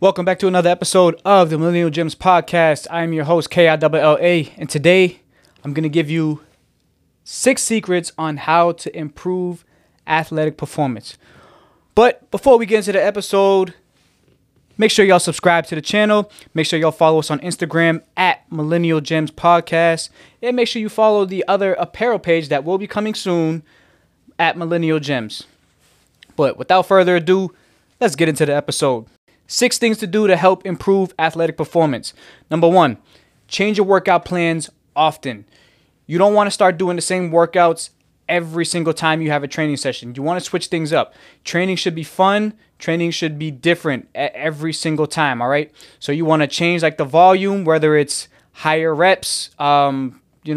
Welcome back to another episode of the Millennial Gyms Podcast. I am your host, KILLA, and today I'm going to give you 6 secrets on how to improve athletic performance. But before we get into the episode, make sure y'all subscribe to the channel. Make sure y'all follow us on Instagram at Millennial Gyms Podcast. And make sure you follow the other apparel page that will be coming soon at Millennial Gyms. But without further ado, let's get into the episode. 6 things to do to help improve athletic performance. Number 1, change your workout plans often. You don't want to start doing the same workouts every single time you have a training session. You want to switch things up. Training should be fun. Training should be different every single time, all right? So you want to change like the volume, whether it's higher reps, higher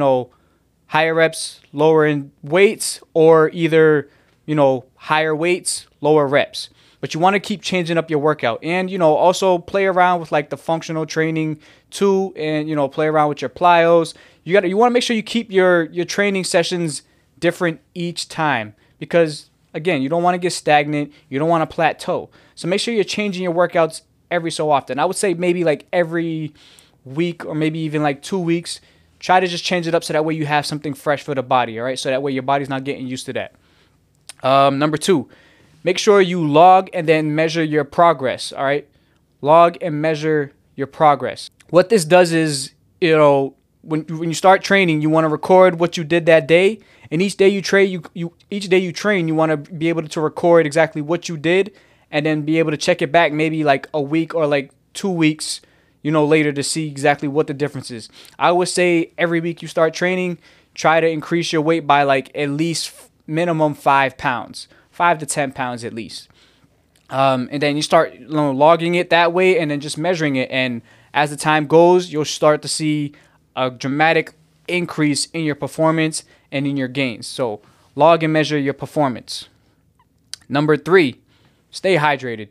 reps, lower in weights, or either, higher weights, lower reps. But you want to keep changing up your workout and, also play around with like the functional training too, and, play around with your plyos. You want to make sure you keep your training sessions different each time because, again, you don't want to get stagnant. You don't want to plateau. So make sure you're changing your workouts every so often. I would say maybe like every week or maybe even like 2 weeks. Try to just change it up so that way you have something fresh for the body, all right? So that way your body's not getting used to that. Number 2. Make sure you log and then measure your progress, all right? Log and measure your progress. What this does is, when you start training, you want to record what you did that day. And each day you train, you want to be able to record exactly what you did and then be able to check it back maybe like a week or like 2 weeks, later to see exactly what the difference is. I would say every week you start training, try to increase your weight by like at least minimum 5 pounds. 5 to 10 pounds at least. And then you start logging it that way and then just measuring it. And as the time goes, you'll start to see a dramatic increase in your performance and in your gains. So log and measure your performance. Number 3, stay hydrated.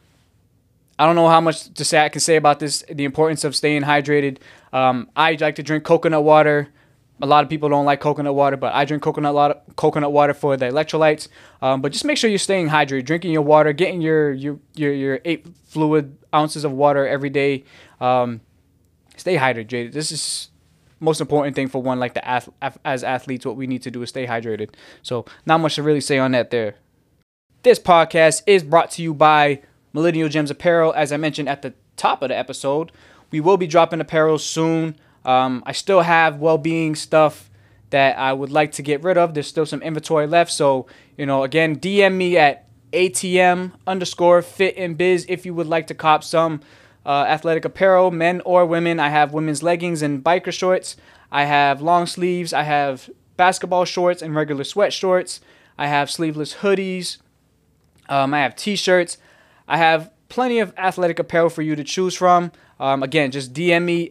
I don't know how much I can say about this, the importance of staying hydrated. I like to drink coconut water. A lot of people don't like coconut water, but I drink coconut water for the electrolytes. But just make sure you're staying hydrated, drinking your water, getting your 8 fluid ounces of water every day. Stay hydrated. This is most important thing for one, like as athletes, what we need to do is stay hydrated. So not much to really say on that there. This podcast is brought to you by Millennial Gyms Apparel. As I mentioned at the top of the episode, we will be dropping apparel soon. I still have well-being stuff that I would like to get rid of. There's still some inventory left. So, again, DM me at ATM_fit&biz if you would like to cop some athletic apparel, men or women. I have women's leggings and biker shorts. I have long sleeves. I have basketball shorts and regular sweat shorts. I have sleeveless hoodies. I have t-shirts. I have plenty of athletic apparel for you to choose from. Again, just DM me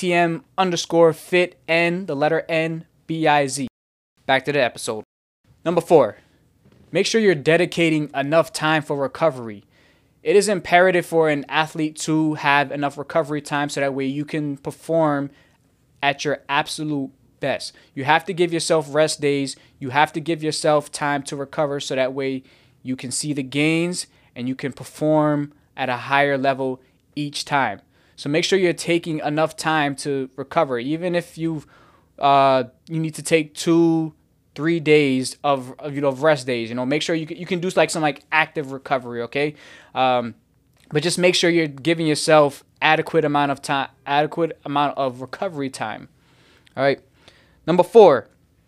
ATM_fit&, the letter N, B-I-Z. Back to the episode. Number 4, make sure you're dedicating enough time for recovery. It is imperative for an athlete to have enough recovery time so that way you can perform at your absolute best. You have to give yourself rest days. You have to give yourself time to recover so that way you can see the gains and you can perform at a higher level each time. So make sure you're taking enough time to recover. Even if you need to take 2-3 days of rest days, make sure you can do like some like active recovery, okay? But just make sure you're giving yourself adequate amount of recovery time. All right. Number 5.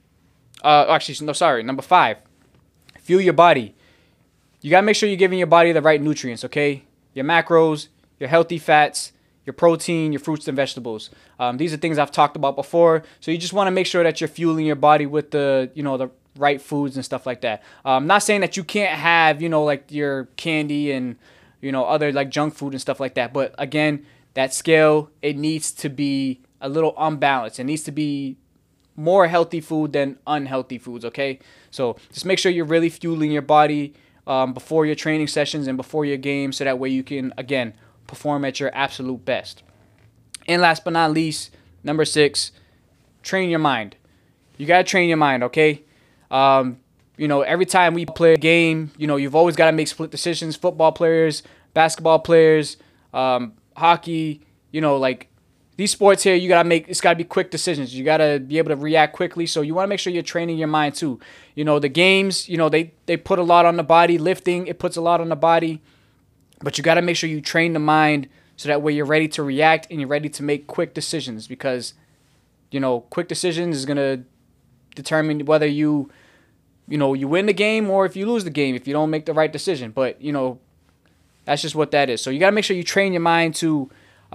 Fuel your body. You gotta make sure you're giving your body the right nutrients, okay? Your macros, your healthy fats, your protein, your fruits and vegetables. These are things I've talked about before. So you just want to make sure that you're fueling your body with the right foods and stuff like that. I'm not saying that you can't have, like your candy and, other like junk food and stuff like that. But again, that scale, it needs to be a little unbalanced. It needs to be more healthy food than unhealthy foods, okay? So just make sure you're really fueling your body before your training sessions and before your games so that way you can, again, perform at your absolute best. And last but not least, number 6, train your mind. You got to train your mind, okay? Every time we play a game, you've always got to make split decisions. Football players, basketball players, hockey, like these sports here, it's gotta be quick decisions. You gotta be able to react quickly. So you want to make sure you're training your mind too. The games, they put a lot on the body. Lifting, it puts a lot on the body, but you gotta make sure you train the mind so that way you're ready to react and you're ready to make quick decisions, because quick decisions is gonna determine whether you win the game or if you lose the game if you don't make the right decision. But that's just what that is. So you gotta make sure you train your mind to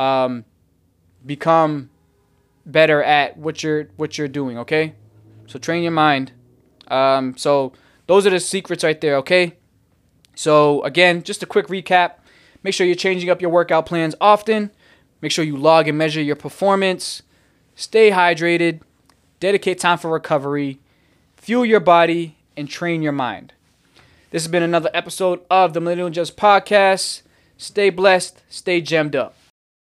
become better at what you're doing. Okay, so train your mind. So those are the secrets right there. Okay, so again, just a quick recap. Make sure you're changing up your workout plans often. Make sure you log and measure your performance. Stay hydrated. Dedicate time for recovery. Fuel your body and train your mind. This has been another episode of the Millennial Gems Podcast. Stay blessed. Stay gemmed up.